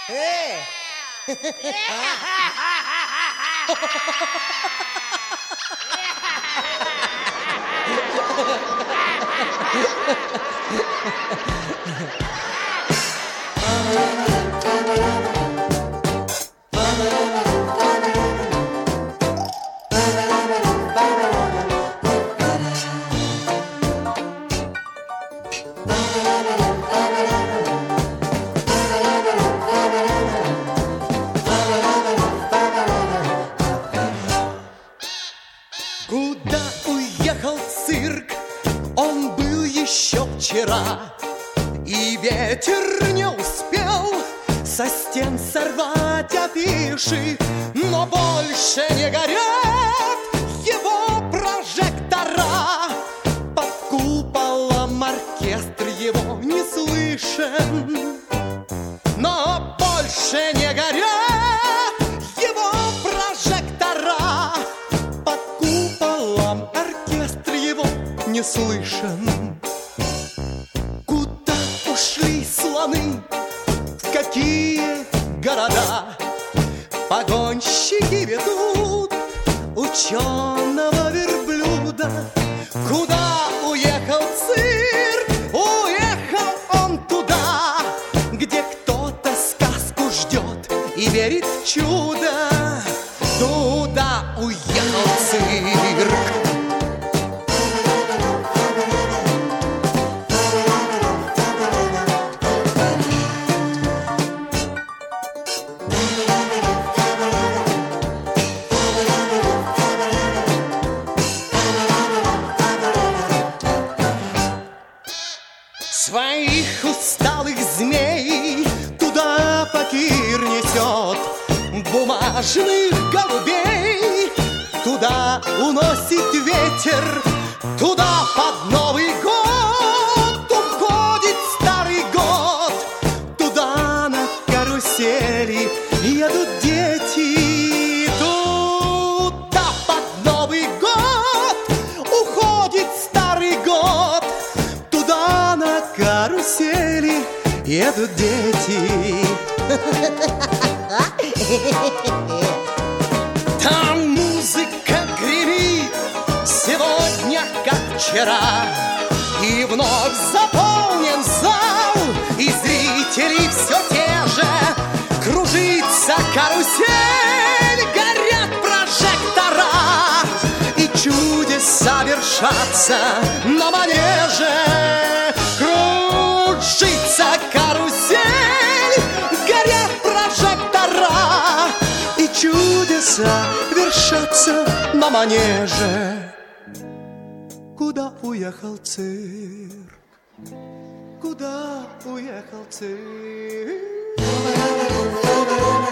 Куда уехал цирк? Он был еще вчера, и ветер не успел со стен сорвать афиши, но больше не горят его прожектора. Под куполом оркестр его не слышен, но больше не горят его прожектора. Под куполом оркестр его не слышен. Куда ушли слоны? В какие города? Погонщики ведут ученого верблюда. Куда уехал цирк? Уехал он туда, где кто-то сказку ждет и верит в чудо. Туда уехал цирк. Своих усталых змей туда факир несет, бумажных голубей туда уносит ветер, туда под Новый год уходит старый год. Туда на карусели едут дети, туда под Новый год уходит старый год. Туда на карусели едут дети. Там музыка гремит сегодня, как вчера, и вновь заполнен зал, и зрители все те же. Кружится карусель, горят прожектора, и чудеса вершатся на манеже. Кружится карусель, горят прожектора, и чудеса вершатся на манеже. Куда уехал цирк? Куда уехал цирк?